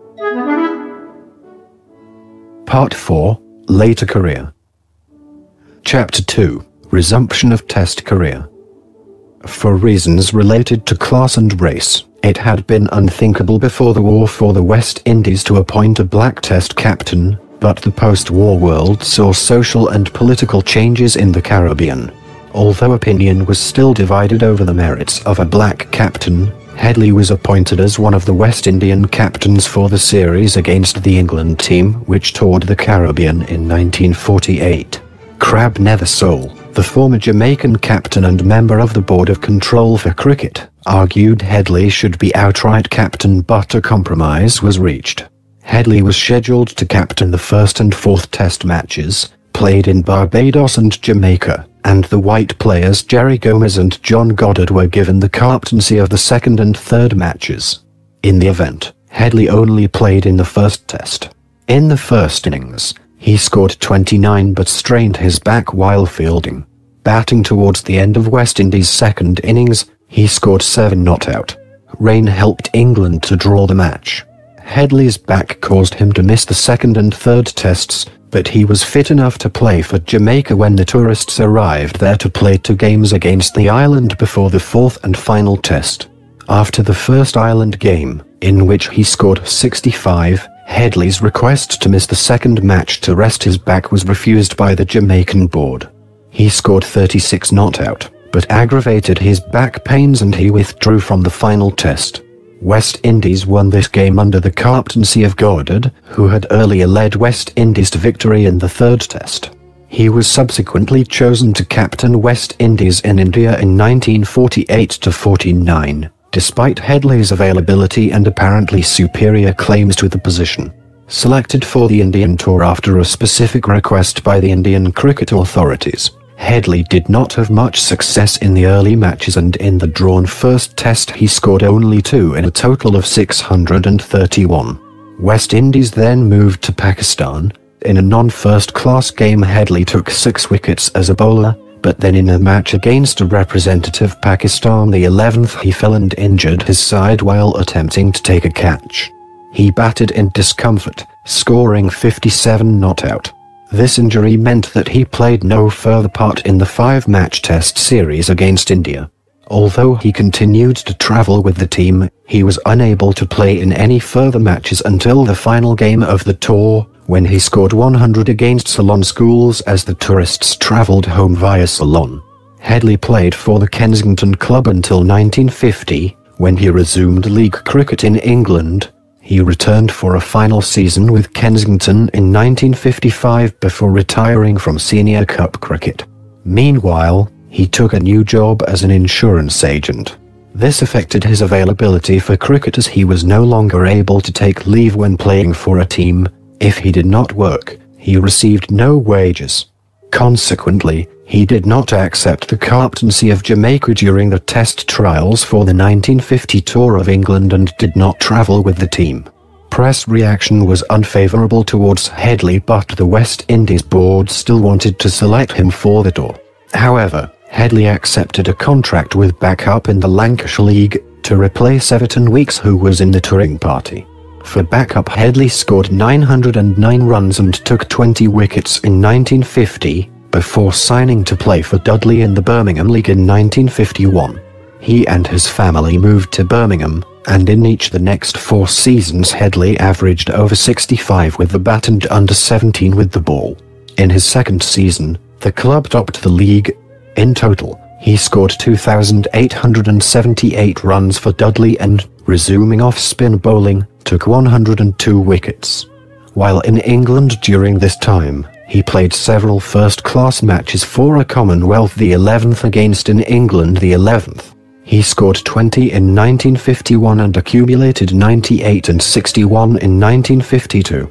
Part four. Later Career. Chapter two. Resumption of Test Career. For reasons related to class and race, it had been unthinkable before the war for the West Indies to appoint a black Test captain, but the post-war world saw social and political changes in the Caribbean. Although opinion was still divided over the merits of a black captain, Headley was appointed as one of the West Indian captains for the series against the England team, which toured the Caribbean in nineteen forty-eight. Crab Nethersole, the former Jamaican captain and member of the Board of Control for Cricket, argued Headley should be outright captain, but a compromise was reached. Headley was scheduled to captain the first and fourth Test matches, played in Barbados and Jamaica, and the white players Jerry Gomez and John Goddard were given the captaincy of the second and third matches. In the event, Headley only played in the first Test. In the first innings, he scored twenty-nine but strained his back while fielding. batting towards the end of West Indies' second innings, he scored seven not out. Rain helped England to draw the match. Headley's back caused him to miss the second and third tests, but he was fit enough to play for Jamaica when the tourists arrived there to play two games against the island before the fourth and final test. After the first island game, in which he scored sixty-five, Headley's request to miss the second match to rest his back was refused by the Jamaican board. He scored thirty-six not out, but aggravated his back pains and he withdrew from the final test. West Indies won this game under the captaincy of Goddard, who had earlier led West Indies to victory in the third test. He was subsequently chosen to captain West Indies in India in nineteen forty-eight to forty-nine, despite Headley's availability and apparently superior claims to the position. Selected for the Indian tour after a specific request by the Indian cricket authorities, Headley did not have much success in the early matches, and in the drawn first test he scored only two in a total of six hundred thirty-one. West Indies then moved to Pakistan. In a non-first-class game Headley took six wickets as a bowler, but then in a match against a representative Pakistan, the eleventh, he fell and injured his side while attempting to take a catch. He batted in discomfort, scoring fifty-seven not out. This injury meant that he played no further part in the five-match test series against India. Although he continued to travel with the team, he was unable to play in any further matches until the final game of the tour, when he scored one hundred against Ceylon Schools as the tourists travelled home via Ceylon. Headley played for the Kensington Club until nineteen fifty, when he resumed league cricket in England. He returned for a final season with Kensington in nineteen fifty-five before retiring from senior cup cricket. Meanwhile, he took a new job as an insurance agent. This affected his availability for cricket as he was no longer able to take leave when playing for a team. If he did not work, he received no wages. Consequently, he did not accept the captaincy of Jamaica during the test trials for the nineteen fifty tour of England and did not travel with the team. Press reaction was unfavourable towards Headley, but the West Indies board still wanted to select him for the tour. However, Headley accepted a contract with backup in the Lancashire League to replace Everton Weekes, who was in the touring party. For backup, Headley scored nine hundred nine runs and took twenty wickets in nineteen fifty, before signing to play for Dudley in the Birmingham League in nineteen fifty-one. He and his family moved to Birmingham, and in each the next four seasons Headley averaged over sixty-five with the bat and under seventeen with the ball. In his second season, the club topped the league. In total, he scored two thousand eight hundred seventy-eight runs for Dudley and, resuming off-spin bowling, took one hundred two wickets. While in England during this time, he played several first-class matches for a Commonwealth, the eleventh against in England the eleventh. He scored twenty in nineteen fifty-one and accumulated ninety-eight and sixty-one in nineteen fifty-two.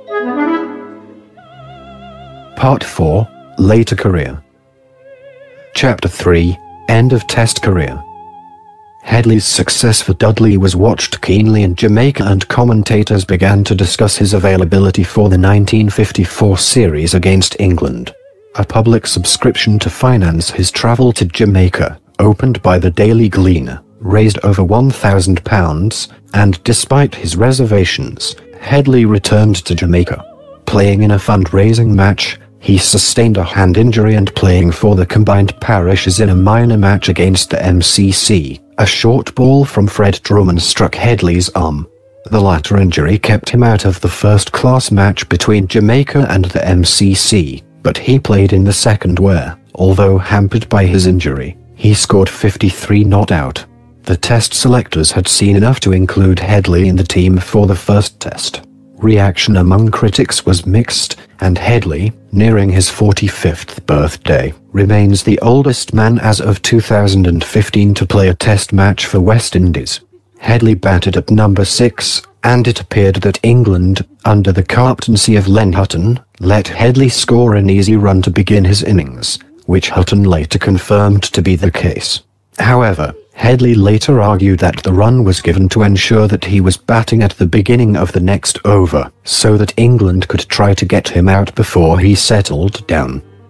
Part four, Later Career. Chapter three, End of Test Career. Headley's success for Dudley was watched keenly in Jamaica, and commentators began to discuss his availability for the nineteen fifty-four series against England. A public subscription to finance his travel to Jamaica, opened by the Daily Gleaner, raised over one thousand pounds, and despite his reservations, Headley returned to Jamaica. Playing in a fundraising match, he sustained a hand injury, and playing for the combined parishes in a minor match against the M C C, a short ball from Fred Drummond struck Headley's arm. The latter injury kept him out of the first-class match between Jamaica and the M C C, but he played in the second where, although hampered by his injury, he scored fifty-three not out. The test selectors had seen enough to include Headley in the team for the first test. Reaction among critics was mixed, and Headley, nearing his forty-fifth birthday, remains the oldest man as of two thousand fifteen to play a test match for West Indies. Headley batted at number six, and it appeared that England, under the captaincy of Len Hutton, let Headley score an easy run to begin his innings, which Hutton later confirmed to be the case. However, Headley later argued that the run was given to ensure that he was batting at the beginning of the next over, so that England could try to get him out before he settled down.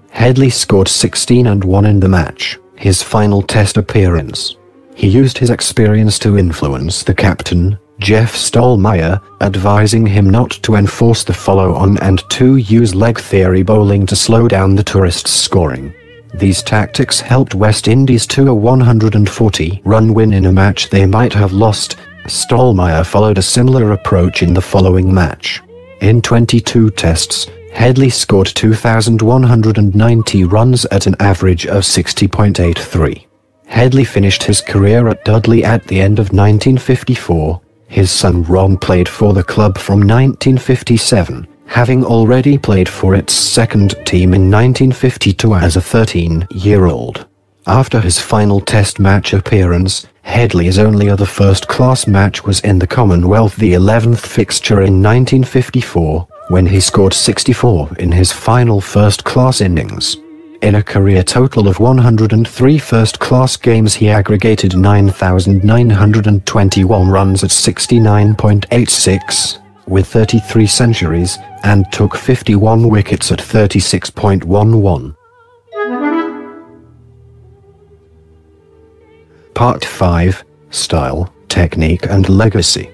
Headley scored sixteen and one in the match, his final Test appearance. He used his experience to influence the captain, Jeff Stollmeyer, advising him not to enforce the follow-on and to use leg theory bowling to slow down the tourists' scoring. These tactics helped West Indies to a one hundred forty run win in a match they might have lost. Stollmeyer followed a similar approach in the following match. In twenty-two tests, Headley scored two thousand one hundred ninety runs at an average of sixty point eight three. Headley finished his career at Dudley at the end of nineteen fifty-four. His son Ron played for the club from nineteen fifty-seven, having already played for its second team in nineteen fifty-two as a thirteen-year-old. After his final Test match appearance, Headley's only other first-class match was in the Commonwealth, the eleventh fixture in nineteen fifty-four, when he scored sixty-four in his final first-class innings. In a career total of one hundred three first-class games, he aggregated nine thousand nine hundred twenty-one runs at sixty-nine point eight six, with thirty-three centuries, and took fifty-one wickets at thirty-six point one one. Part five. Style, Technique and Legacy.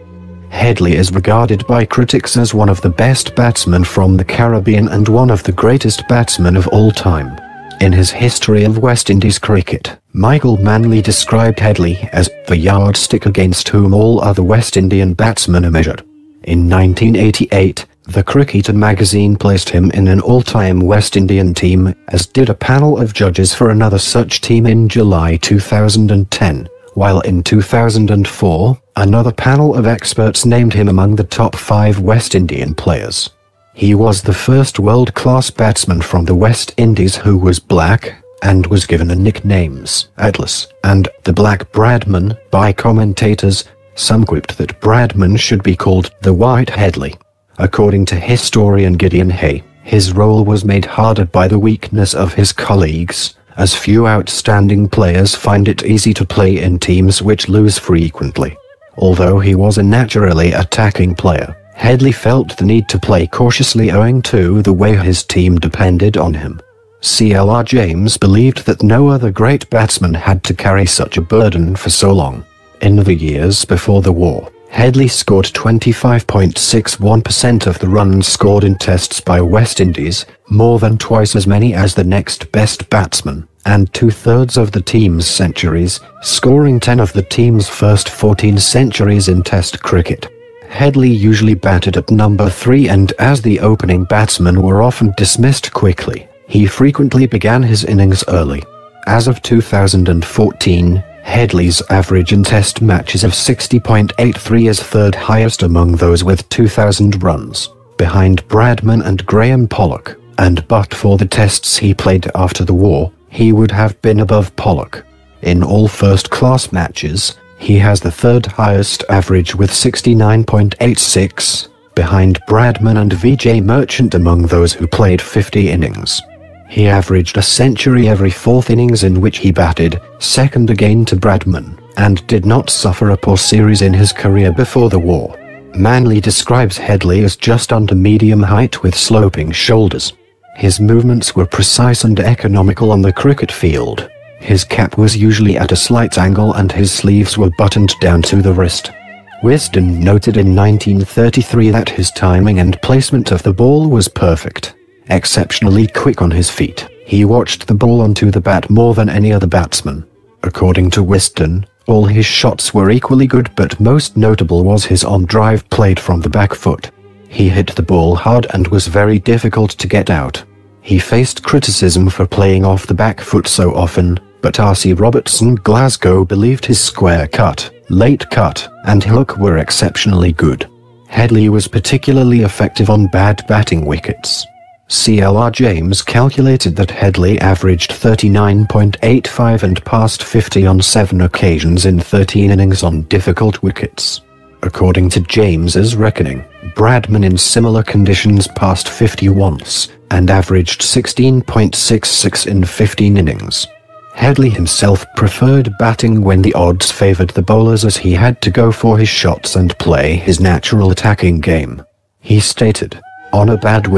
Headley is regarded by critics as one of the best batsmen from the Caribbean and one of the greatest batsmen of all time. In his History of West Indies Cricket, Michael Manley described Headley as the yardstick against whom all other West Indian batsmen are measured. In nineteen eighty-eight, the Cricketer magazine placed him in an all-time West Indian team, as did a panel of judges for another such team in July two thousand ten. While in two thousand four, another panel of experts named him among the top five West Indian players. He was the first world-class batsman from the West Indies who was black, and was given the nicknames Atlas and the Black Bradman by commentators. Some quipped that Bradman should be called the White Headley. According to historian Gideon Hay, his role was made harder by the weakness of his colleagues, as few outstanding players find it easy to play in teams which lose frequently. Although he was a naturally attacking player, Headley felt the need to play cautiously owing to the way his team depended on him. C L R James believed that no other great batsman had to carry such a burden for so long. In the years before the war, Headley scored twenty-five point six one percent of the runs scored in tests by West Indies, more than twice as many as the next best batsman, and two-thirds of the team's centuries, scoring ten of the team's first fourteen centuries in Test cricket. Headley usually batted at number three, and as the opening batsmen were often dismissed quickly, he frequently began his innings early. As of two thousand fourteen, Headley's average in Test matches of sixty point eight three is third highest among those with two thousand runs, behind Bradman and Graham Pollock, and but for the tests he played after the war, he would have been above Pollock. In all first-class matches, he has the third highest average with sixty-nine point eight six, behind Bradman and V J Merchant among those who played fifty innings. He averaged a century every fourth innings in which he batted, second again to Bradman, and did not suffer a poor series in his career before the war. Manley describes Headley as just under medium height with sloping shoulders. His movements were precise and economical on the cricket field. His cap was usually at a slight angle and his sleeves were buttoned down to the wrist. Wisden noted in nineteen thirty-three that his timing and placement of the ball was perfect. Exceptionally quick on his feet, he watched the ball onto the bat more than any other batsman. According to Wisden, all his shots were equally good, but most notable was his on-drive played from the back foot. He hit the ball hard and was very difficult to get out. He faced criticism for playing off the back foot so often, but R C Robertson Glasgow believed his square cut, late cut, and hook were exceptionally good. Headley was particularly effective on bad batting wickets. C L R James calculated that Headley averaged thirty-nine point eight five and passed fifty on seven occasions in thirteen innings on difficult wickets. According to James's reckoning, Bradman in similar conditions passed fifty once, and averaged sixteen point six six in fifteen innings. Headley himself preferred batting when the odds favoured the bowlers, as he had to go for his shots and play his natural attacking game. He stated, "On a bad wicket,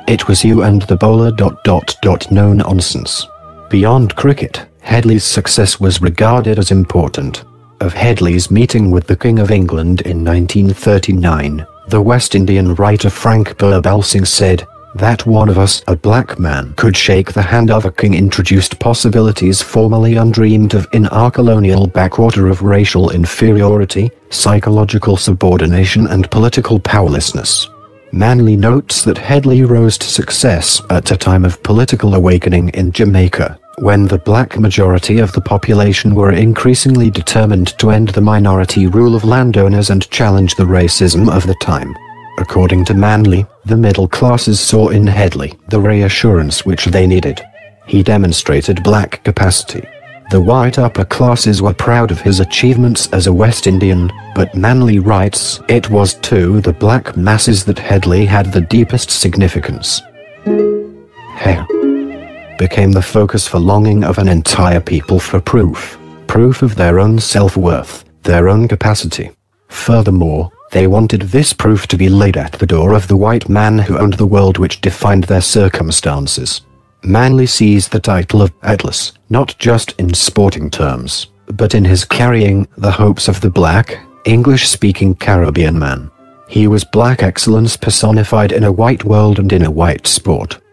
It was you and the bowler dot dot dot no nonsense. Beyond cricket, Headley's success was regarded as important. Of Headley's meeting with the King of England in nineteen thirty-nine, the West Indian writer Frank Birbal Singh said, "That one of us, a black man, could shake the hand of a king introduced possibilities formerly undreamed of in our colonial backwater of racial inferiority, psychological subordination and political powerlessness." Manley notes that Headley rose to success at a time of political awakening in Jamaica, when the black majority of the population were increasingly determined to end the minority rule of landowners and challenge the racism of the time. According to Manley, the middle classes saw in Headley the reassurance which they needed. He demonstrated black capacity. The white upper classes were proud of his achievements as a West Indian, but Manley writes, "It was to the black masses that Headley had the deepest significance." Hair became the focus for longing of an entire people for proof, proof of their own self-worth, their own capacity. Furthermore, they wanted this proof to be laid at the door of the white man who owned the world which defined their circumstances. Manley sees the title of Atlas, not just in sporting terms, but in his carrying the hopes of the black, English-speaking Caribbean man. He was black excellence personified in a white world and in a white sport.